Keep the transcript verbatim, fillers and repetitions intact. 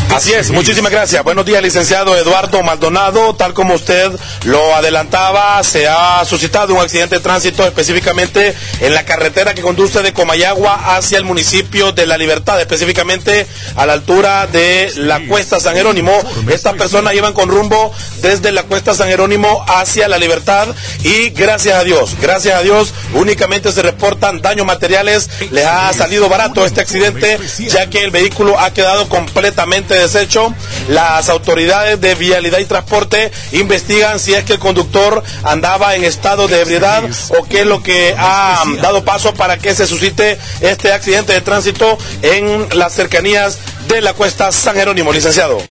Así es, muchísimas gracias. Buenos días, licenciado Eduardo Maldonado. Tal como usted lo adelantaba, se ha suscitado un accidente de tránsito específicamente en la carretera que conduce de Comayagua hacia el municipio de La Libertad, específicamente a la altura de la Cuesta San Jerónimo. Estas personas iban con rumbo desde la Cuesta San Jerónimo hacia La Libertad y gracias a Dios, gracias a Dios, únicamente se reportan daños materiales. Les ha salido barato este accidente, ya que el vehículo ha quedado completamente deshecho. Las autoridades de Vialidad y Transporte investigan si es que el conductor andaba en estado de ebriedad o qué es lo que ha dado paso para que se suscite este accidente de tránsito en las cercanías de la Cuesta San Jerónimo, licenciado.